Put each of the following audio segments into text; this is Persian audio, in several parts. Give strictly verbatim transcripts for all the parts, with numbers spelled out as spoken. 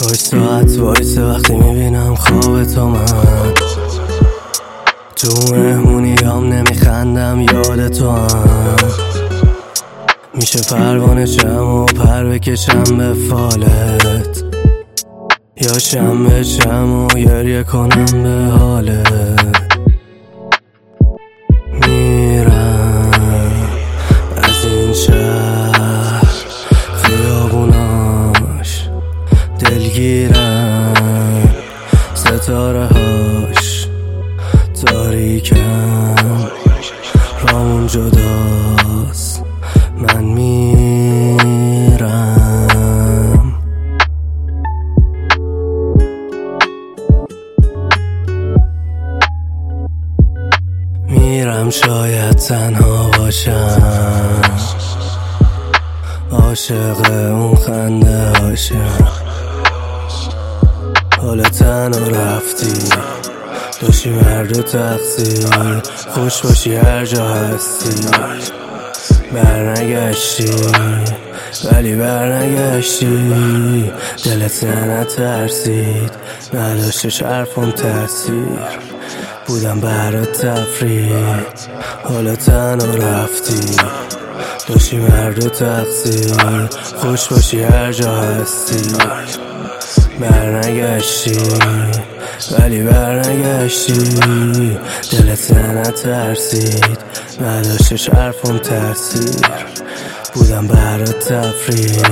کاش ساعت وایسه وقتی میبینم خواب تو من تو مهمونیام نمیخندم یاد تو هم میشه پروانه شم و پر بکشم به فالت یا شم بشم و گریه کنم به حالت میرم از این شهر خیابوناش دلگیرم ستاره هاش تاریکم رامون جداست من میرم میرم شاید تنها باشم عاشق اون خنده هاشم حالا تنها رفتی داشتیم هر دو تقصیر خوش باشی هر جا هستی برنگشتی ولی برنگشتی دلت نترسید نداشتش حرفم تاثیر بودم برات تفریح حالا تنها رفتی داشتیم هر دو تقصیر خوش باشی هر جا هستی برنگشتی ولی برنگشتی دلت نترسید نداشتش حرفم تاثیر بودم برات تفریح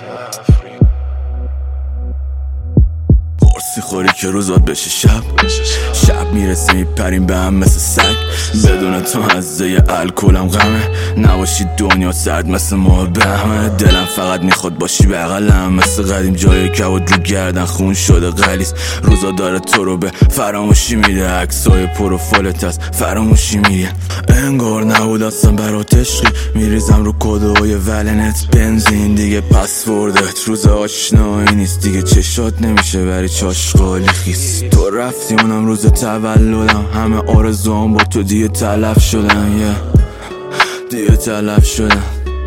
قرصی خوری که روزات بشه شب شب میرسه میپریم به هم مثل سگ بدون تو هزه الکلم غمه نباشی دنیا سرد مثل ماه بهمه دلم فقط میخواد باشی بغلم مثل قدیم جای کبود رو گردن خون شده غلیظ روزا داره تو رو به فراموشی میده عکسای پروفایلت از فراموشی میده انگار نبود اصلا برات عشقی میریزم رو کدوهای ولنت بنزین دیگه پسوردت روز آشنایی نیست دیگه چشات نمیشه بری چاشقالی خیس تو رفتی اونم روز تولدم همه آرزوام با تو دیگه تلف شدن یه yeah. دیگه تلف شدن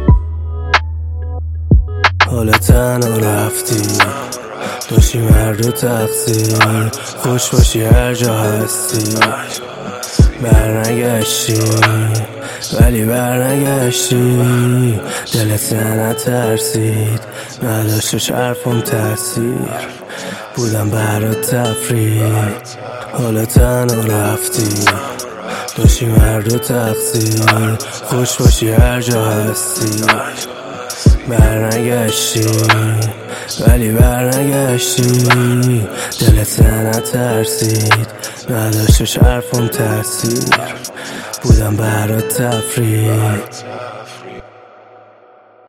حالا تنها رفتی داشتیم هر دو تقصیر خوش باشی هر جا هستی برنگشتی ولی برنگشتی دلت نترسید نداشتش حرفم تاثیر بودم برات تفریح حالا تنها رفتی داشتیم هر دو تقصیر خوش باشی هر جا هستی برنگشتی ولی برنگشتی دلت نترسید نداشتش حرفم تاثیر بودم برات تفریح